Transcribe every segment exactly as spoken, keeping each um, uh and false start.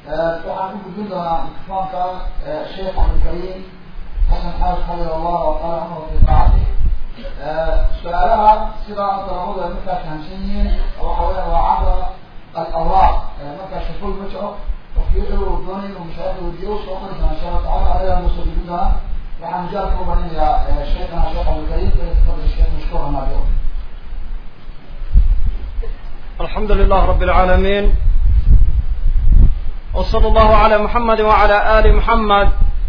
waxaan u gudbin doonaa mikrofoonka sheekh cabdilkariim xasan xaaj xafidahu allah waqaala anhu fi taacati. su-aalaha sidaa dalamadu ay markaa fahamsan yihiin waxa weya waa cabra al-awraaq markaa shaful ma jiro qofkii wuxuu doonay inuu mashaayikh weydiiyo soo qori doona insha allah tacala ayagaa noo soo gudbin doonaa. waxaan jaalka u barinayaa sheekhana sheekh cabdilkariim fadl sheekh mashkuur maadiyo. الحمد لله رب العالمين وصلى الله على محمد وعلى آل محمد.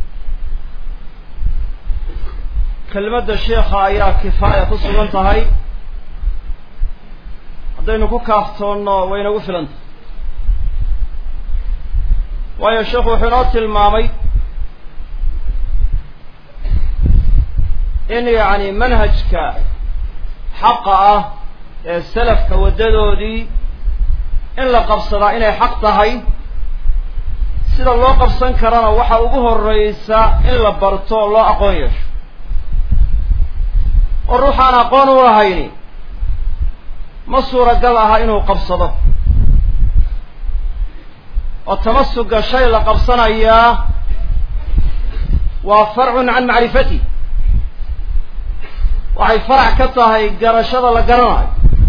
كلمة الشيخ أيها كفاية تصل هاي hadaynu ku kaaftoonno wayna ugu filanta waayo sheekhu wuxuu inoo tilmaamay in yacni manhajka xaqa ah ee salafka waddadoodii in la qabsadaa inay xaq tahay sida loo qabsan karana waxa ugu horreysa in la barto oo loo aqoon yeesho oo ruuxaan aqoon u lahayni ma suuragal aha inuu qabsado oo tamasuga shay la qabsanayaa waa farcun can macrifati waxay farac ka tahay garashada la garanayo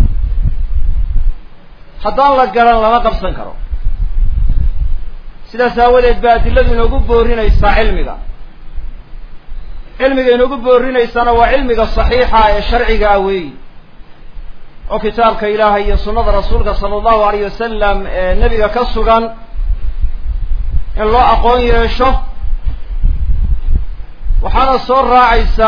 haddaan la garan lama qabsan karo sidaas aawadeed ba adiladu inoogu boorinaysaa cilmiga cilmiga inoogu boorinaysaana waa cilmiga saxiixa ee sharciga ah weeyi oo kitaabka ilaahay iyo sunnada rasuulka sala allahu alayh wasalam ee nebiga ka sugan in loo aqoon yeesho waxaana soo raacaysa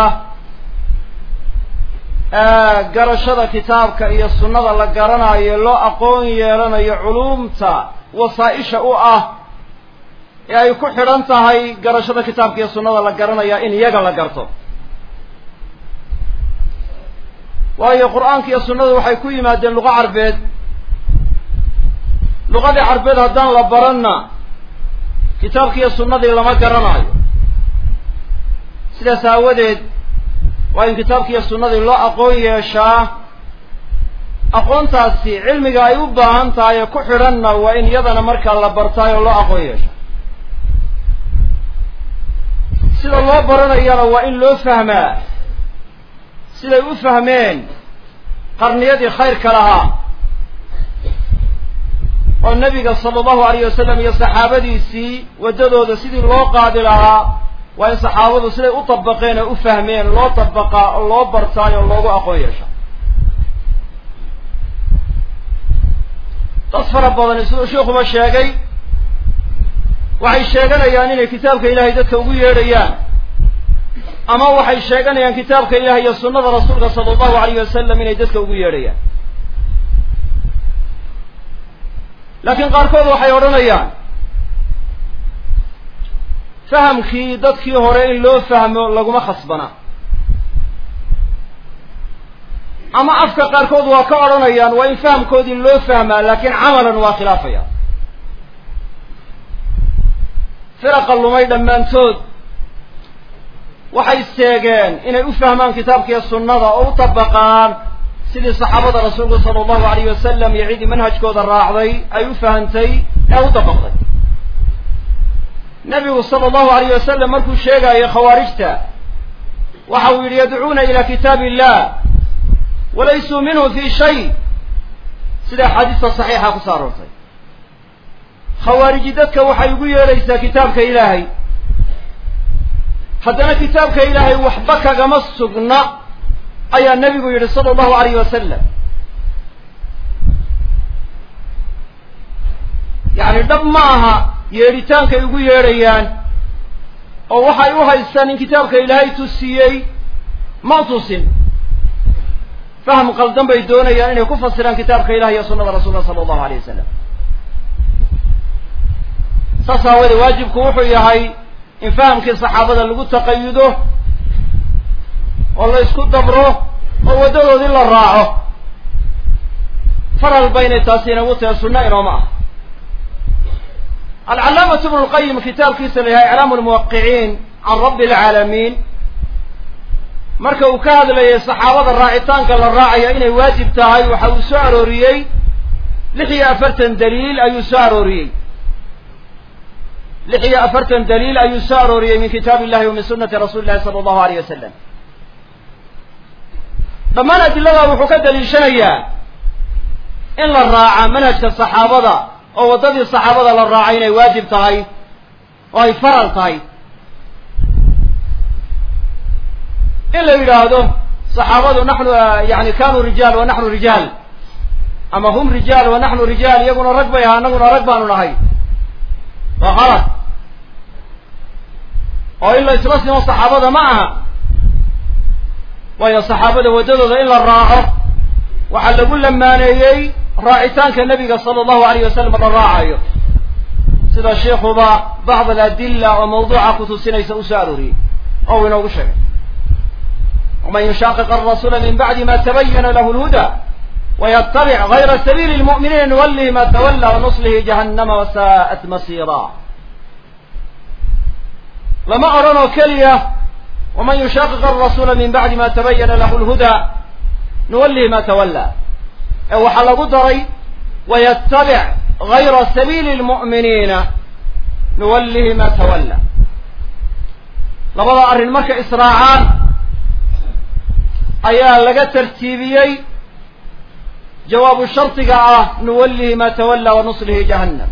garashada kitaabka iyo sunnada la garanayo loo aqoon yeelanayo culuumta wasaa-isha u ah ee ay ku xidhan tahay garashada kitaabka iyo sunnada la garanaya in iyaga la garto waayo qur-aanka iyo sunnadu waxay ku yimaadeen luqo carbeed luqadii carbeed haddaan la baranna kitaabki iyo sunnadii lama garanayo sidaas aawadeed waa in kitaabki iyo sunnadii loo aqoon yeeshaa aqoontaasi cilmiga ay u baahan tahay ee ku xidhanna waa in iyadana markaa la bartaayoo loo aqoon yeesha sida loo baranayana waa in loo fahmaa siday u fahmeen qarniyadii khayrka lahaa oo nebiga sala allahu alayh wasalam iyo saxaabadiisii waddadooda sidii loo qaadi lahaa waa in saxaabadu siday u dabaqeen oo u fahmeen loo dabaqaa oo loo bartaayo oo loogu aqoon yeesha dad fara badani siduu sheikuba sheegay waxay sheeganayaan inay kitaabka ilaahay dadka ugu yeedhayaan ama waxay sheeganayaan kitaabka ilaah iyo sunnada rasuulka sala allahu alayh wasalam inay dadka ugu yeedhayaan laakiin qaarkood waxay odhanayaan fahamkii dadkii hore in loo fahmo laguma khasbana ama afka qaarkood waa ka odhanayaan waa in fahamkoodii loo fahmaa laakiin camalan waa khilaafaya firaqa lumay dhammaantood waxay seegeen inay u fahmaan kitaabka iyo sunnada oo u dabaqaan sidii saxaabada rasuulku sala allahu alayh wasalam iyo ciddii manhajkooda raacday ay u fahantay ee u dabaqday nebigu sala allahu alayh wasalam markuu sheegayo khawaarijta waxa uu yidhi yadcuuna ila kitaabi illah walaysuu minhu fi shay sida axaadiista saxiixa ku soo aroortay khawaariji dadka waxay ugu yeedhaysaa kitaabka ilaahay haddana kitaabka ilaahay waxba kagama sugna ayaa nebigu yidhi sala allahu alayh wasalam yacni dhab ma aha yeedhitaankay ugu yeedhayaan oo waxay u haystaan in kitaabka ilaahay tusiyey ma tusin fahm qaldan bay doonayaan inay ku fasiraan kitaabka ilahay iyo sunnada rasuulka sala allahu alayh wasalam saas aawadee waajibku wuxuu yahay in fahamkii saxaabada lagu taqayudo oo la isku dabro oo waddadoodii la raaco faral baynay taasi inagu tahay sunna inooma ah alcalaamatu ibnu lqayim kitaabkiisa la yahay iclaamu lmuwaqiciin can rabbi alcaalamiin marka uu ka hadlayay saxaabada raacitaanka la raacaya inay waajib tahay waxa uu soo arooriyey lix iyo afartan daliil ayuu soo arooriyey لحية أفرتن دليل أن يساروري من كتاب الله ومن سنة رسول الله صلى الله عليه وسلم. لما نأتي الله وحكا دليل شنيا إلا الراعة منهج الصحابة أو وضد الصحابة للراعين واجب تهي وهي فرل تهي إلا يرادوا صحابة نحن يعني كانوا رجال ونحن رجال، أما هم رجال ونحن رجال يقولون ركبة يا نقول ركبة نهي وغلط. وإلا يترسم الصحابة معها ويا الصحابة وجدوا إلا الراعة وحلقوا لما نيي راعتان كالنبي صلى الله عليه وسلم الراعي سيدا الشيخ بعض الأدلة وموضوع خصوصين سأساروري أو ينوغ شيء. ومن يشاقق الرسول من بعد ما تبين له الهدى ويتبع غير سبيل المؤمنين نولي ما تولى ونصله جهنم وساءت مصيرا. لما أرنوا كلية ومن يشاقق الرسول من بعد ما تبين له الهدى نولي ما تولى أو حل قدري ويتبع غير سبيل المؤمنين نوليه ما تولى. لبضع أرنمك إسراعان أيها لقى ترتيبيي جواب الشرط قاعة نوليه ما تولى ونصله جهنم.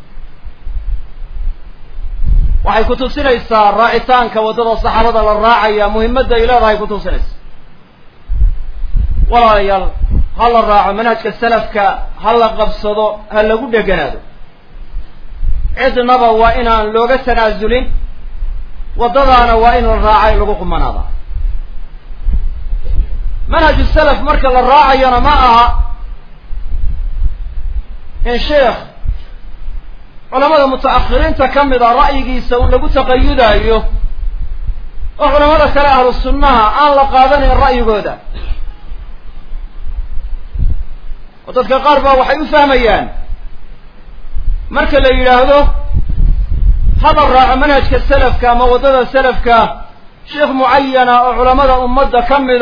waxay ku tusinaysaa raacitaanka wadada saxarada la raacaya muhiimada ay leedahay ku tusinaysaa. walaalayaal hal la raaco manhajka salafka hal la qabsado hal lagu dhaganaado cidnaba waa inaan looga tanaasulin wadadaana waa in la raacay lagu qumanaada. manhaj salaf marka la raacayana ma aha in sheekh علماء المتأخرين تكمل رأيه سؤال لقد تقيده أيه وعلماء كلا أهل السنة أن لقادني الرأي قودا وتذكر قاربا وحي فهميان مركز إلهه هذا الرأي منهج كالسلف كما وضد السلف كشيخ معينة وعلماء أمد كمل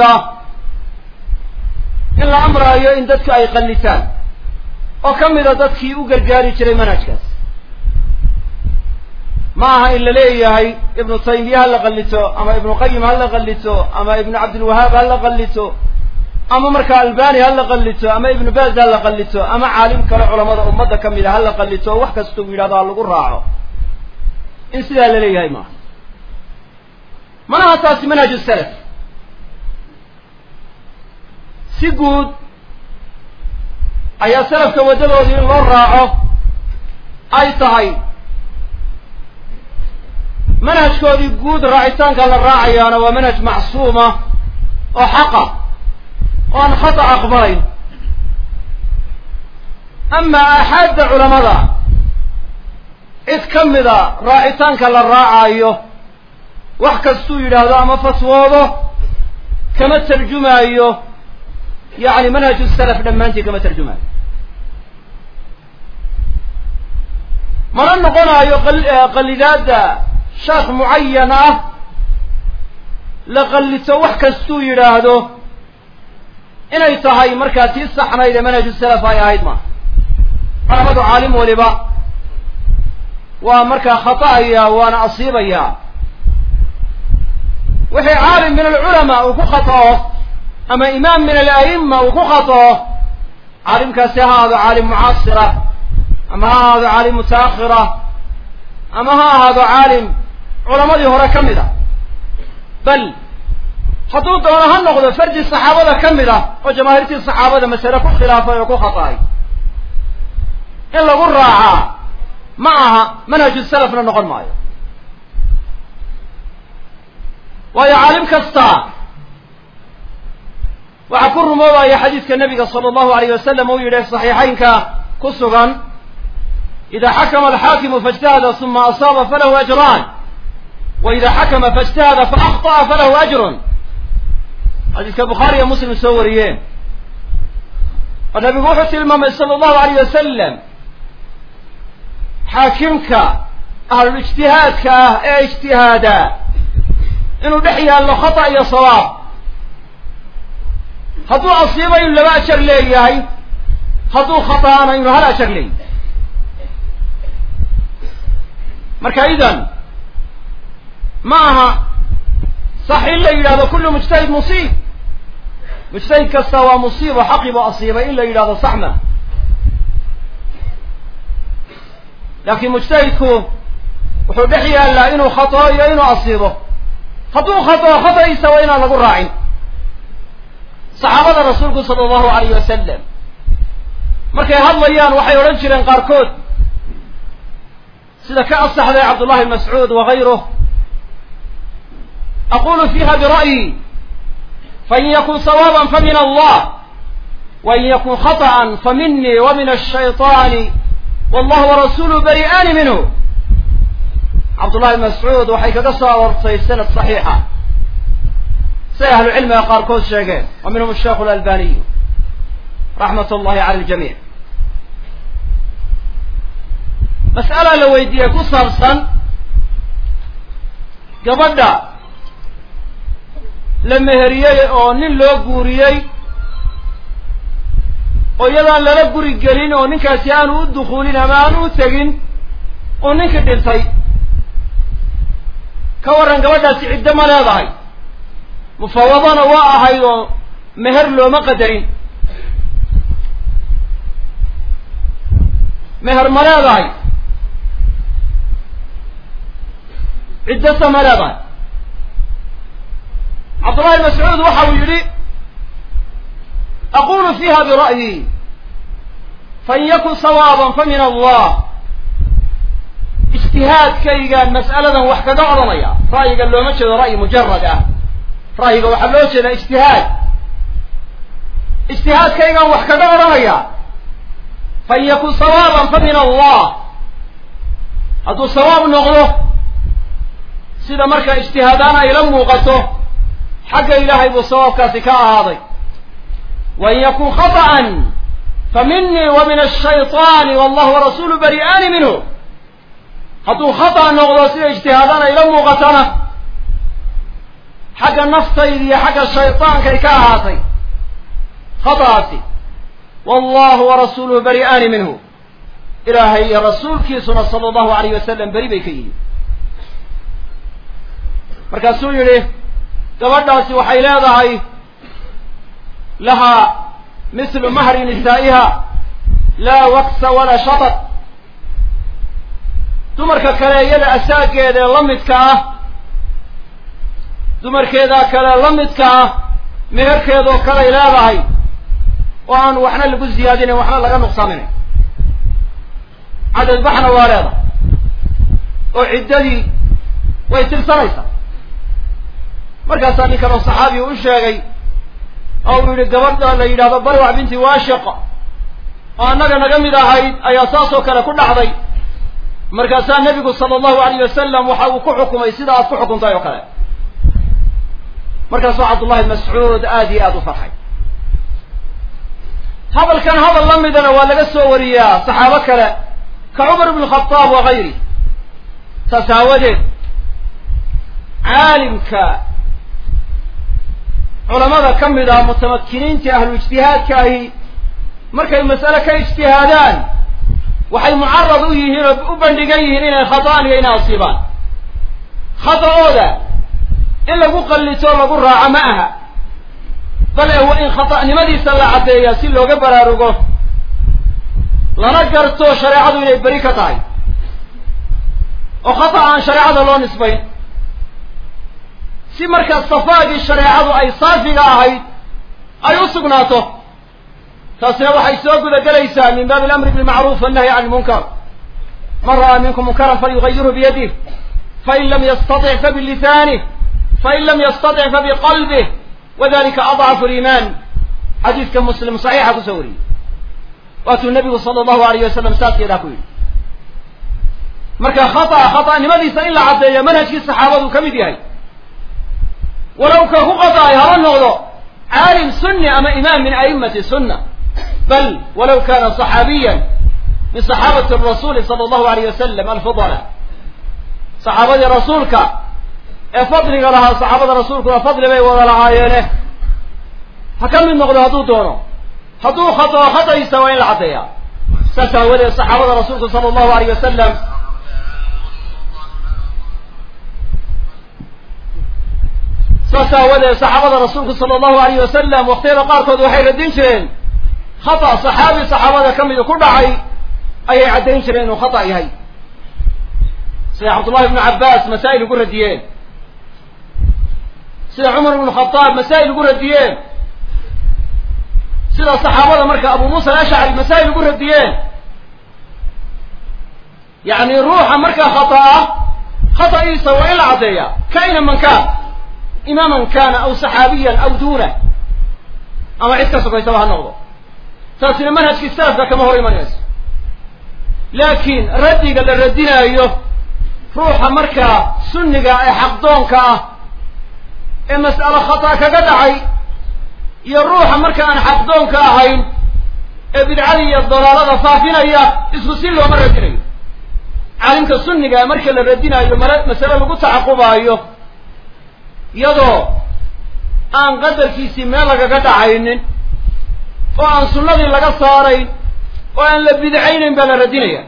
إلا أمر أيه إن دتك أي قلتان وكمل دتك يوجر جاري شري منهج كاس معها إلا ليه هاي ابن تيمية هلا قلته أما ابن قيم هلا قلته أما ابن عبد الوهاب هلا قلته أما مركا الباني هلا قلته أما ابن باز هلا قلته أما عالم كلا علماء أمة كملة هلا قلته وحكستوا إلى هذا اللقور راعه إنسي هلا ليه هاي ما منها أساس منهج السلف سيقود أي سلف توجدوا ذي الله راعه أي تهي منهج كودي جود راعيتان قال الراعي أنا ومنهج معصومة وحقه وأن خطأ أقبلين. أما أحد علماء إذ كم ذا راعيتان قال الراعي وحكى السوي هذا ما فصوله كما ترجمة أيه يعني منهج السلف لما أنت كما ترجمة مرة نقول أيه قليلات شيخ معينة لقلت وحكى السوي هذا إن يتهاي مركاتي الصحنا إذا منهج السلف هاي أيضا أنا بدو عالم ولبا ومركا خطأيا وأنا أصيبيا وحي عالم من العلماء وكو خطأه أما إمام من الأئمة وكو خطأه عالم كاسي هذا عالم معاصرة أما هذا عالم متأخرة أما هذا عالم علماء هورا كمدا بل حطوط وانا هنقض فرد الصحابة كمدا وجماهير الصحابة مسألة كل خلافة وكل خطاي إلا قل راعا معها منهج السلف نقول معي ويا عالم كستا وعكر موضع يا حديث كالنبي صلى الله عليه وسلم ويلي صحيحين كسغا إذا حكم الحاكم فاجتهد ثم أصاب فله أجران وإذا حكم فاجتهد فأخطأ فله أجر. حديث البخاري ومسلم سوريين النبي محمد صلى الله عليه وسلم حاكمك أهل الاجتهاد كأه اجتهادا إنه دحيها اللي خطأ يا صواب خطو أصيبا إلا ما أشر لي هاي خطو خطأنا إنه هلا أشر لي marka idan ma aha sax in la yidhahdo kullu mujtahid musiib mujtahid kasta waa musiibo xaqibu asiibay in la yidhahdo sax ma laakiin mujtahidku wuxuu dhex yaallaa inuu khato iyo inuu asiibo hadduu khato khata'iisa waa inaan lagu raacin saxaabada rasuulku sala allahu alayh wasalam markay hadlayaan waxay odhan jireen qaarkood sida ka asaxday cabdullahi bn mascuud wagayruh aqulu fiiha bira'yi fain yakun sawaaban famin allah wain yakun khaطa'an faminii wa min ashayطaani wallahu warasuluhu bari'aani minhu cabdullahi bn mascuud waxay kaga soo aroortay sanad saxiixa say ahlu cilmiga qaarkood sheegeen wa minhum asheikhu alalbaniyu raxmat ullahi cala aljamiic mas'ala la weydiiyey ku saabsan gabadha la meheriyey oo nin loo guuriyey oo iyadaan lala guri gelin oo ninkaasi aanu u dukuulin ama aanu u tegin oo ninkii dhintay ka warran gabadhaasi ciddo ma leedahay mufawadana waa ahayd oo meher looma qadarin meher ma leedahay ciddasa ma leedahay cabdullahi mascuud waxa uu yidhi aqulu fiiha bira'yi fain yakun sawaaban famin allah ijtihaadkaygaan mas'aladan wax kaga odhanaya ra'yiga looma jeedo ra'yi mujarad ah ra'yiga waxaa loo jeedaa ijtihaad ijtihaadkaygaan wax kaga odhanaya fain yakun sawaaban famin allah hadduu sawaab noqdo sida markaa ijtihaadaan ay la muuqato xagga ilaahay buu sawaabkaasi ka ahaaday wain yakun khaطa'an faminii wa min ashayطaani wallahu warasuluhu bari'aani minhu hadduu khata' noqdo sida ijtihaadaan ay la muuqatona xagga naftayda iyo xagga shayطaankay ka ahaatay khata'aasi wallahu warasuluhu bari'aani minhu ilaahay iyo rasuulkiisuna sala allahu alayh wasalam beri bay ka yihiin markaasuu yidhi gabadhaasi waxay leedahay lahaa mislu mahri nisaa'iha laa waksa walaa shatat dumarka kale iyada asaageeda ee la midka ah dumarkeedaa kale la midka ah meherkeedoo kaley leedahay oo aan waxna lagu ziyaadinayn waxna laga nuqsaaminayn cadad baxna waa leedahay oo ciddadii way tirsanaysaa markaasaa nin kaloo saxaabi u sheegay oo uu yidhi gabadha la yidhahdo balwac binti waashiqa oo annaga naga mid ahayd ayaa saasoo kale ku dhacday markaasaa nebigu sala allahu alayh wasalam waxa uu ku xukumay sida aad ku xukuntay oo kale markaasuu cabdullahi bn mascuud aada iyo aada u farxay hadalkan hadal la midana waa laga soo wariyaa saxaabo kale ka cumar ibn khadaab wa gayri saas aawadeed caalimka culamada ka mid ah mutamakiniinta ahlu ijtihaadka ahi markay mas'ale ka ijtihaadaan waxay mucarad u yihiin oo u bandhigan yihiin inay khata'an iyo inay asiibaan khata'ooda in lagu qallito lagu raaco ma aha bal e waa in khata'nimadiisa la caddeeya si looga baraarugo lana garto shareecadu inay beri ka tahay oo khata' aan shareecada loo nisbayn si markaa safaagii shareecadu ay saafiga ahayd ay u sugnaato taasina waxay soo guda gelaysaa min baabi alamri bilmacruuf wannahyi can lmunkar man ra'aa minkum munkaran falyugayirhu biyadih fain lam yastatic fabilisanih fain lam yastatic fabiqalbih wadalika adcafu liimaan xadiidka muslim saxiixa kusoo wariyey waatuu nebigu sala allahu alayh wasalam saaskeedaa ku yidhi marka khata khata'nimadiisa in la caddeeyo manhajkii saxaabadu ka mid yahay walow ka ku qada'ay haba noqdo caalim sunni ama imaam min a'immati sunna bal walow kana صaxaabiyan min صaxaabati rasuuli sala allahu alayh wasalam alfudala saxaabadii rasuulka ee fadliga lahaa saxaabada rasuulkuna fadli bay wada lahaayeene ha ka mid noqdo hadduu doono hadduu khatao khata'iisa waa in la caddeeyaa saas aawadeed saxaabada rasuulku sala allahu alayh wasalam ساودة صحابة رسولك صلى الله عليه وسلم واختير قاركود وحير الدين شرين خطأ صحابي صحابة كم يكون عي أي عدين شرين وخطأ هي سيد عبد الله بن عباس مسائل يقول رديين سيد عمر بن الخطاب مسائل يقول رديين سيد الصحابة مركة أبو موسى الأشعري مسائل يقول رديين يعني روح مركة خطأ خطأ يسوى إلا عطية كائنا من كان إماما كان أو صحابيا أو دونه أما عدك سوى يسوى هالنوضة تأتي المنهج في السلف كما هو إيمان يسوى لكن ردي قال ردينا أيوه روح مركة سنقة حقدونك المسألة خطأ كقدعي يروح مركة أن حقدونك أهين بدعالي الضلالة فافين أياه اسمه سلو مرة ديني عالمك سنقة مركة لردينا أيوه مسألة لقلت عقوبة أيوه يدو أن قدر في سمالك قدعين وأن سنة لك صارين وأن لبدعين بلا ردينيا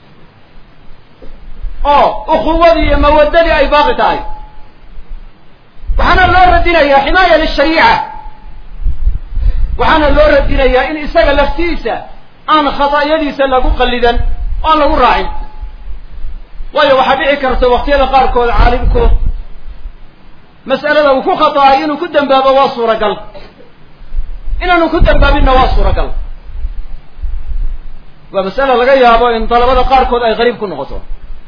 أو أخوذي موددي أي باغتاي وحنا اللور ردينيا حماية للشريعة وحنا اللور ردينيا إن إساق لفتيسة أن خطأ يدي سلقوا قلدا وأن لقوا راعي ويو حبيعي كرتو وقتي لقاركو عالمكو مسألة وكو خطأ إنو كدن بابا واصورة قلب إنو كدن بابنا واصورة قلب ومسألة لغا يابو إن طلبة قاركود أي غريب كن نغطو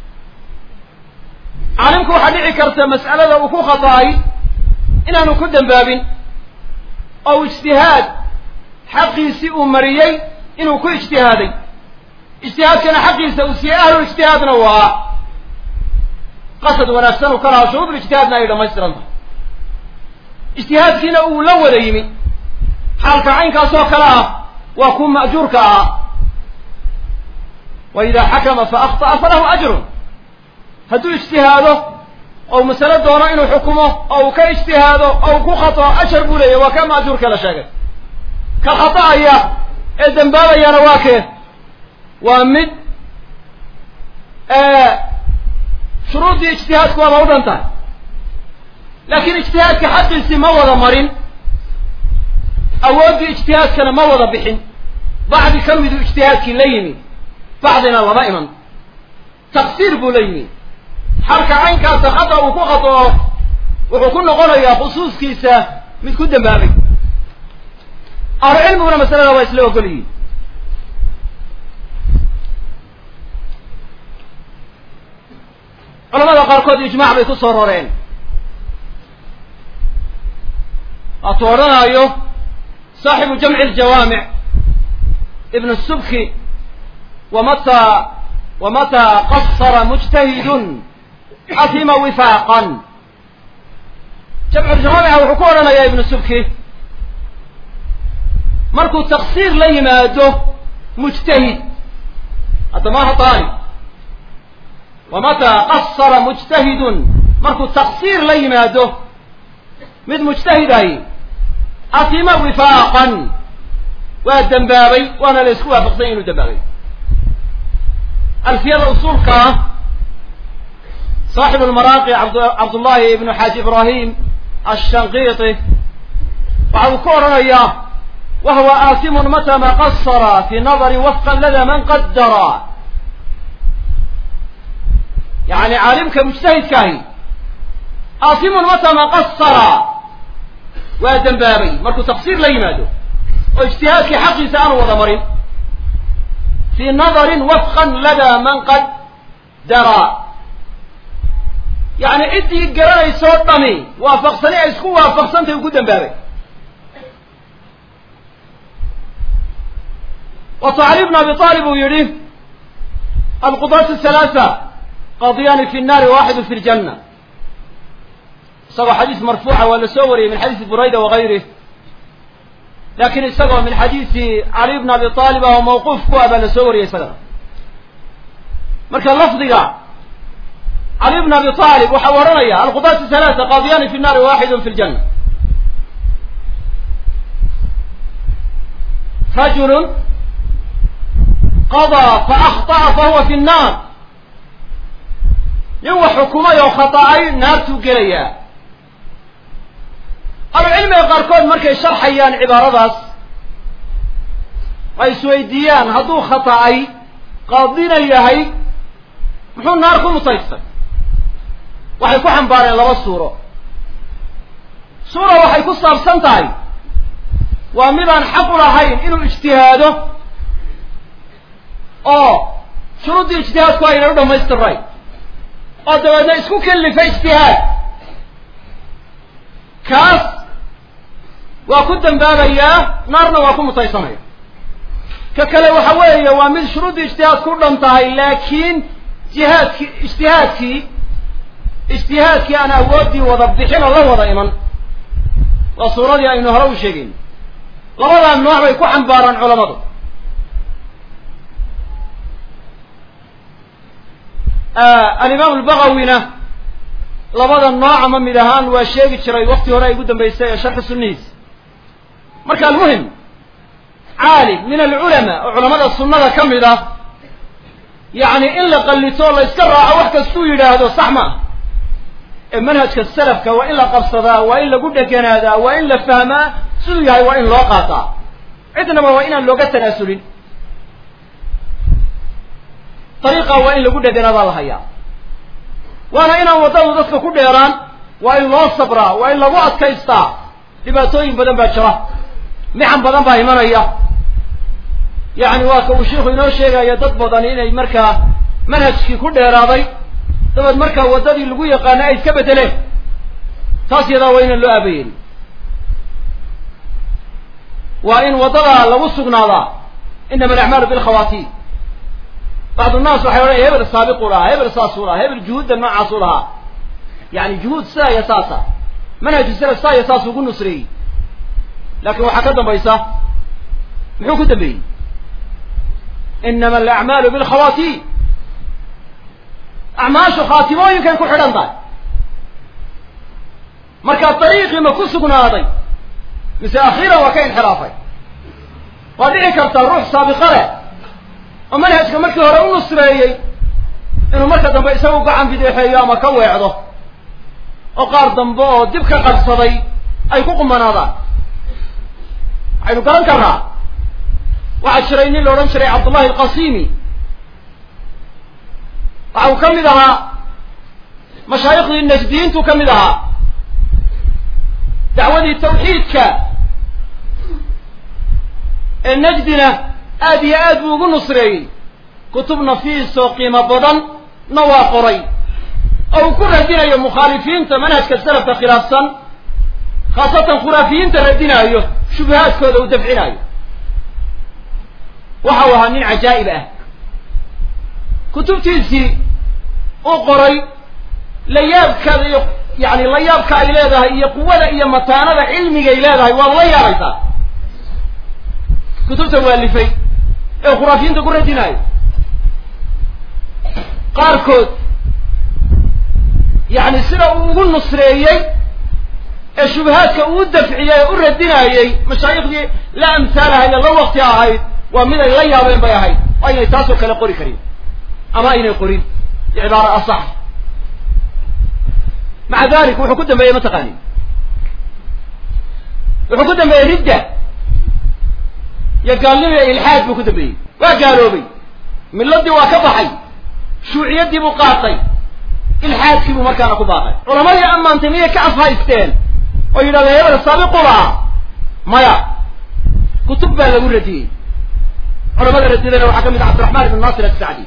عالمكو حديعي كرتا مسألة وكو خطاي إنانو كدن بابين أو اجتهاد حقي سيء مريي إنو كو اجتهادي اجتهاد كان حقي سوسي أهل اجتهاد نواها قصد ونفسن وكرها شعوب الاجتهادنا إلى ما يسرن اجتهاد كنا أولو ليمي حالك عينك سوى كلاه وكون مأجورك وإذا حكم فأخطأ فله أجر هدو اجتهاده أو مسألة دونا إنه حكمه أو كاجتهاده أو كخطأ أشر بوليه وكما أجر كلا شاكر كخطأ يا الدنبابة يا نواكه ومد آه شروط دي اجتهاد كوا موضا لكن اجتهاد كحد سي موضا مرين أود اجتهاد كان موضا بحين بعد كم يدو اجتهاد كي ليمي بعضنا الله دائما تقصير بوليمي حركة عينك تخطأ وكو خطأ وكو قولي خصوص كيسا متكون دنبابي أرى علم هنا مسألة لو يسلوه قولي علماء قاركود إجماع بيكو صرورين أطورنا أيوه صاحب جمع الجوامع ابن السبكي ومتى ومتى قصر مجتهد أثم وفاقا جمع الجوامع وحكورنا يا ابن السبكي مركو تقصير ليماده مجتهد أتماها طالب ومتى قصر مجتهد مركو تقصير ليماده مد مجتهد أي أثم وفاقا والدنبابي وأنا ليسكوها فقصين الدنبابي الفيض أصولك صاحب المراقي عبد الله بن حاج إبراهيم الشنقيطي وعوكورنا إياه وهو آثم متى ما قصر في نظر وفقا لدى من قدر يعني عالمك مجتهد كاهي آثم متى ما قصر والدنبابي مركو تقصير ليماده واجتهاد في حق سأل وضمرين في نظر وفقا لدى من قد درى يعني ادي قرأي صوت طمي وافقصني اسكو وافقصنتي وقدم بابي وطالب ابن ابي طالب يريه القضاة الثلاثة قاضيان في النار واحد في الجنة سوى حديث مرفوع ولا سوري من حديث بريدة وغيره لكن السبب من حديث علي بن أبي طالب وهو موقوف كوابا لسوري سبب مركا اللفظ علي بن أبي طالب وحورنا القضاة الثلاثة قاضيان في النار واحد في الجنة رجل قضى فأخطأ فهو في النار يو حكومة يو خطأي نار تقليا ahlucilmiga qaarkood markay sharxayaan cibaaradaas ay isweydiiyaan hadduu khata'ay qaadina yahay muxuu naar ku mutaystay waxay ku xambaareen laba suuro suura waxay ku saabsan tahay waa midaan xaq u lahayn inuu ijtihaado oo shuruuddii ijtihaadku ayna u dhammaystirnay oo dabeedna isku kellifa ijtihaad kaas waa ku dambaabayaa naarna waa ku mutaysanaya ka kale waxa weeye waa mid shuruuddii ijtihaadku u dhan tahay laakiin jihaadkii ijtihaadkii ijtihaadkii aan awooddii wada bixin oo la wada iman waa suuradii aynu hore u sheegayn labadaa nooc bay ku xambaaraan culamadu alimaam albagawina labada nooc ama mid ahaan waa sheegi jiray wakti hore ay ugu dambaysay ee sharxi sunnihiisa marka almuhim caalim min alculamaa oo culamada sunnada ka mid ah yacni in la qallito la iska raaco wax kastuu yidhaahdo sax ma ah ee manhajka salafka waa in la qabsadaa waa in lagu dheganaadaa waa in la fahmaa siduu yahay waa in loo qaataa cidnaba waa inaan looga tanaasulin dariiqa waa in lagu dheganaadaa la hayaa waana inaan waddadu dadka ku dheeraan waa in loo sabraa waa in lagu adkaystaa dhibaatooyin badan baa jira mixan badan baa imanaya yacni waa ka uu sheikhu inoo sheegaya dad badan inay markaa manhajkii ku dheeraaday dabeed markaa waddadii lagu yaqaana ay iska bedeleen taas yadaa waa inaan loo aabayeelin waa in waddadaa lagu sugnaadaa inama alacmaalu bilkhawaatiim bacdu nnaas waxay odhanaya hebel saabiquu lahaa hebel saasuu lahaa hebel juhuudda noocaasuu lahaa yani juhuud sidaa iyo saasa manhaju salaf saa iyo saas ugu nusreeyey laakiin waxaa ka dambaysa muxuu ku dambeeyey inama alacmaalu bilkhawaatiim acmaashu khaatimooyinkay ku xidhan tahay markaa dariiqii ma ku sugnaaday mise akhiiran waa ka inxiraafay waa dhici kartaa ruux saabiqa leh oo manhajka markii hore u nusreeyey inuu marka dambe isagu gacan bideexeeyo ama ka weecdo oo qaar dambe oo dib ka qabsaday ay ku qumanaadaan waxaynu garan karnaa waxaa jiray nin la odhan jiray cabdullahi alqasimi waxa uu ka mid ahaa mashaayikhdii najdiyiintuu ka mid ahaa dacwadii tawxiidka ee najdina aad iyo aad buu ugu nusreeyey kutub nafiis oo qiimo badan na waa qoray oo uu ku radinayo mukhaalifiinta manhajka salafka khilaafsan khaasatan khuraafiyiinta radinaayo shubahaadkooda uu dafcinaayo waxa uu ahaa nin cajaa'ib ah kutubtiisii uu qoray layaabkaada iyo yani layaabka ay leedahay iyo quwada iyo mataanada cilmigay leedahay waad la yaabaysaa kutubta waalifay ee khuraafiyiinta ku radinaayo qaarkood yani sida uu ugu nusreeyey ee shubahaadka uu dafciyey ee u radinaayey mashaayikhdii la amsaalaha iyo la wakti ahayd waa mid ay la yaabeen bay ahayd oo aynay taasoo kale qori karin ama aynay qorin bicibaara asax maca dalik wuxuu ku dambeeyey mataqaanin wuxuu ku dambeeyey ridda iyo gaalnimo iyo ilxaad buu ku dambeeyey waa gaaloobay milladii waa ka baxay shuuciyaddii buu qaatay ilxaadkii buu markaana ku baaqay culamadii ammaantay miyay ka afhaysteen oo yidhahdeen hebel saabiqu lahaa maya kutub baa lagu radiyey culamada radidayna waxaa ka mid ah cabdiraxmaan ibn naasir assacdi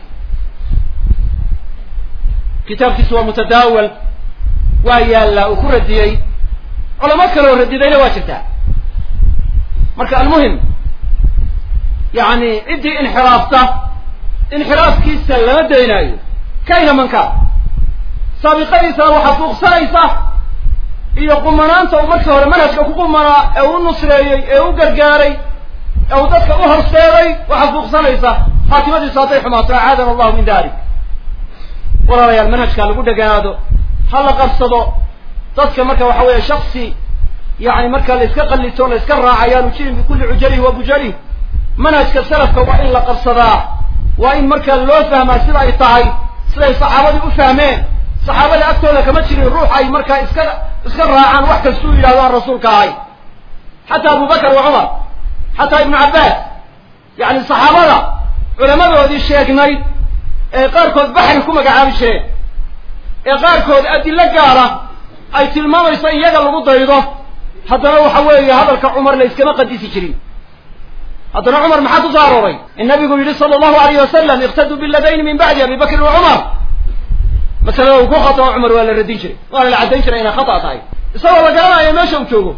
kitaabkiisu waa mutadaawal waa yaallaa uu ku radiyey culamo kaleoo radidayna waa jirtaa marka almuhim yani ciddii inxiraafta inxiraafkiisa lama daynaayo kayna manka saabiqadiisana waxaa fuuqsanaysa iyo qumanaanta uu markii hore manhajka ku qumanaa ee u nusreeyey ee u gargaaray ee uu dadka u horseeday waxaa fuuqsanaysa khaatimadiisu hadday xumaato acaadana allahu min dalik walaalayaal manhajkaa lagu dheganaado ha la qabsado dadka marka waxa weeye shaksi yani marka la iska qallito la iska raacayaanu jirin bikulli cujalihi wa bujalihi manhajka salafka waa in la qabsadaa waa in markaa loo fahmaa sida ay tahay siday saxaabadii u fahmeen saxaabada agtooda kama jirin ruux ay markaa iska iska raacaan wax kastuu yidhahdo aan rasuulka ahayn xataa abu bakar wa cumar xataa ibnu cabbaas yacni saxaabada culamadoodii sheegnay ee qaarkood baxri ku magacaabi jireen ee qaarkood adillo gaara ay tilmaamayso iyaga lagu daydo haddana waxa weeye hadalka cumar la iskama qadisi jirin haddana cumar maxaa ku soo arooray in nabigu yidhi sala allahu alayh wasalam iqtaduu biladayni min bacdi abi bakrin wa cumar masalada uu ku khatao cumar waa la radin jiray waana la caddayn jiray inay khata tahay isagoo la garanayo meesha uu joogo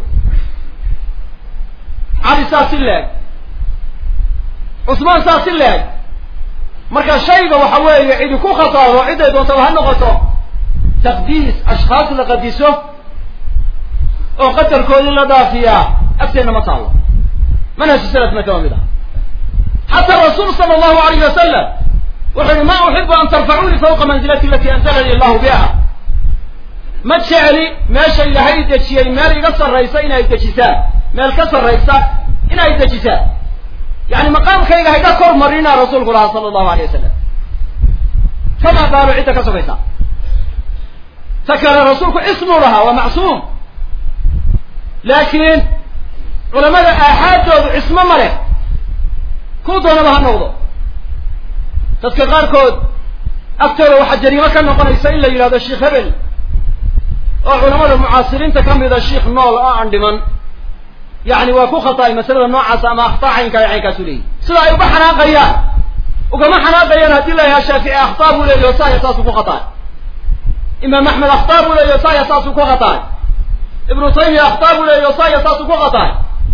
cali saas si leeg cusmaan saas si leeg marka shayga waxa weeye cidi ku khataado ciday doontaba ha noqoto taqdiis ashkhaas la qadiso oo qadarkoodii la dhaafiyaa agteenna ma taalo manhaju salafna kama mid ah xataa rasuul sala allahu alayh wasalam wuxuu yihi ma uxibu an tarfacuuni fawqa manzilati alati anzalani allahu biha ma jecli meesha ilaahay dejiyey meel iga sarraysa inay dejisaan meel ka sarraysa inay dejisaan yani maqaamkayga hayga kor marina rasuulku lahaa sala allahu alayh wasalam kama baalu cidda ka sugaysa ta kale rasuulku ismuu lahaa waa macsuum laakiin culamada aaxaadoodu cismo ma leh kuu doonaba ha noqdo dadka qaarkood agtooda waxaa jariimo ka noqonaysa in la yidhahdo sheikh hebel oo culamada mucaasiriinta ka mida sheikh nool oo aan dhiman yacni waa ku khataay masalada noocaasa ama akhtaa caynka ay caynkaasu leeyihi sida ay uga xanaaqayaan ugama xanaaqayaan haddii la yahaa shaafici akhtaa buu leeyahy o saaya saasuu ku khataay imaam axmed akhtaa buu leeyahy o saaya saasuu ku khataay ibnu taymiya akhtaa buu leeyahy o saaya saasuu ku khataay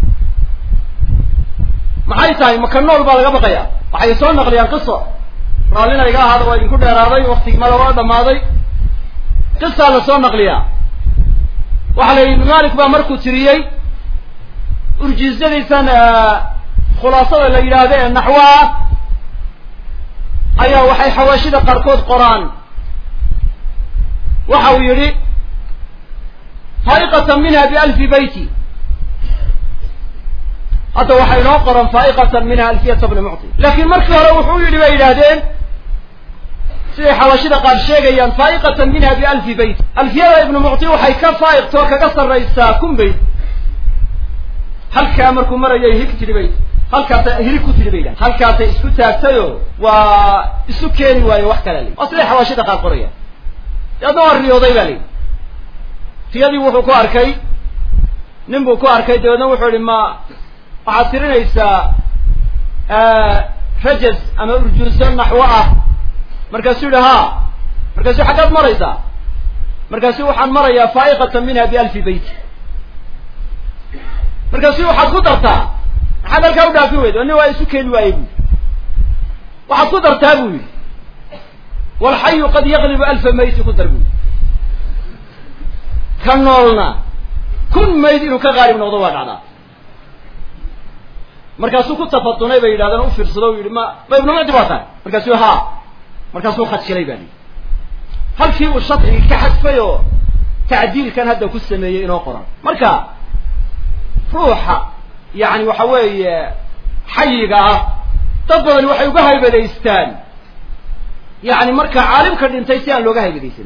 maxay tahay maka nool baa laga baqaya waxay soo naqliyaan qiso raallina iga ahaada waa idinku dheeraaday waktigii mada waa dhamaaday qisaa la soo naqliyaa waxaa la yidhi ibnu malik baa markuu tiriyey urjiisyadiisan khulaasada la yidhaahdo ee naxwaha ayaa waxay xawaashida qaarkood qoraan waxa uu yidhi faa'iqatan minha bialfi beyti hadda waxay inoo qoran faa'iqatan minha alfiyata bni mucti laakiin markii hore wuxuu yidhi bay yidhaahdeen siday xawaashida qaar sheegayaan faa'iqatan minha bialfi beyt alfiyada ibnu mucti waxay ka faa'iqtoo kaga sarraysaa kun beyt halkaa markuu marayay hig tidhi bay halkaasa hirig ku tidhi bay yidhahdeen halkaasay isku taagtayoo waa isu keeni waayo wax kala leyi waa siday xawaashida qaar qorayaan deedna waa riyooday baa leyi riyadii wuxuu ku arkay nin buu ku arkay dabeedna wuxuu yihi ma waxaad tirinaysaa rajas ama urjuuso naxwo ah markaasuu yihi ha markaasuu xaggaad maraysaa markaasu waxaan marayaa faa'iqatan minha bialfi beyt markaasu waxaad ku dartaa maxaad halkaa u dhaafi weyda nin waa isu keeni waayey buui waxaad ku dartaa buu yidhi walxayu qad yaqlibu alfa mayti ku dar buu yidhi ka noolna kun mayd inuu ka qaalib noqdo waa dhacdaa markaasuu ku tafadunay bay yidhahdeen u fiirsado u yidhi ma ma ibnu mucti baa tahay markaasuu haa markaasuu khadshilay baa lihi halkii uu shadrigii ka xadfay oo tacdiilkan hadda ku sameeyey inoo qoran marka ruuxa yani waxa weeye xayiga ah dad badani waxay uga haybadaystaan yani marka caalimka dhintay si aan looga haybadaysan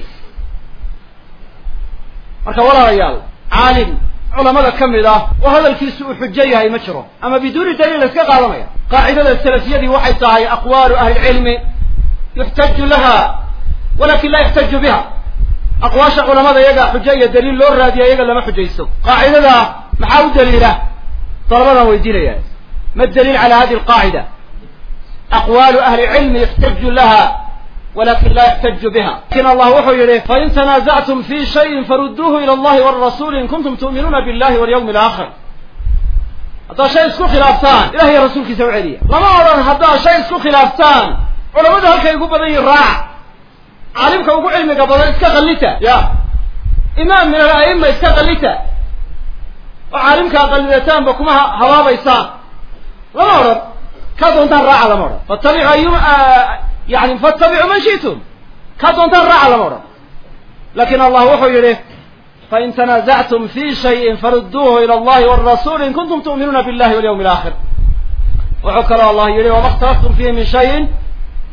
marka walaalayaal caalim culamada ka mid ah oo hadalkiisu uu xujo yahay ma jiro ama biduuni daliil la iska qaadanaya qaacidada salafiyadii waxay tahay aqwaalu ahli lcilmi yuxtaju laha walakin laa yuxtaju biha aqwaasha culamada iyaga xujo iyo daliil loo raadiya iyaga lama xujaysto qaacidada maxaa u daliila dalabadan weydiinaya ma daliil cala hadi alqaacida aqwaalu ahli cilmi yuxtaju laha walakin laa yuxtaju biha lakin allah wuxuu yihi fain tanaasactum fi shayin farudduuhu ila allahi walrasuli in kuntum tu'minuuna billahi walyawmi alaakhir haddaad shay isku khilaaftaan ilahay iyo rasuulkiisa u celiya lama odhan haddaad shay isku khilaaftaan culamadu halkay ugu badan yihin raac caalimka ugu cilmiga badan iska qallita ya imaam min al-a'ima iska qallita oo caalimkaa qallidataanba kuma habaabaysaan lama odhan kaa doontaan raaca lama odhan fattabicu ayum yani fattabicu man shi'tum kaa doontaan raaca lama odhan lakin allah wuxuu yihi fain tanaasactum fi shayin farudduuhu ila allahi walrasuli in kuntum tu'minuuna billahi walyawmi alaakhir wuxuu kaloo allah yihi wama اkhtalaftum fihi min shayin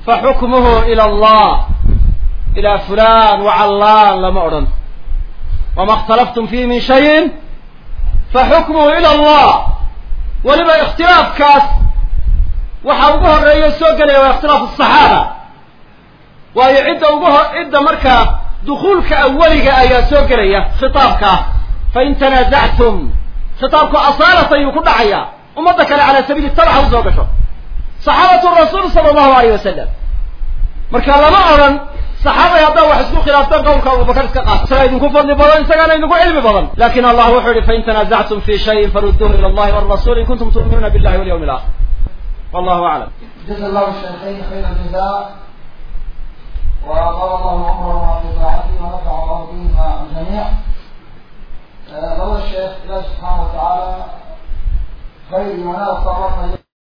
faxukmuhu ila allah ila fulan wacallaan lama odhan wama اkhtalaftum fihi min shayin faxukmuhu ila allah weliba ikhtilaafkaas waxa ugu horeeya soo gelaya waa ikhtilaaf الصaxaaba waayo cidda ugu ho cidda markaa dukuulka awaliga ayaa soo gelaya khitaabka fain tanazactum khitaabku asaalata ayuu ku dhacaya ummadda kale cala sabiili tabaxa usoo gasho saxaabatu rasuul sala allahu alayh wasalam marka lama odhan saxaabay haddaa wax isku khilaaftaan qowlka abubakar iska qaata isagaa idinku fadli badan isagaana idinku cilmi badan lakin allah wuxuu yihi fain tanazactum fi shayin farudduuhu ila allahi warasul in kuntum tu'minuuna billahi walyawmi alakhir wallahu aclam jaza allahu shaykhayn khayra jaza وقال الله عمرنا في طاعته ونفع الله بهما الجميع. روى الشيخ الله سبحانه وتعالى خير ونال صبرنا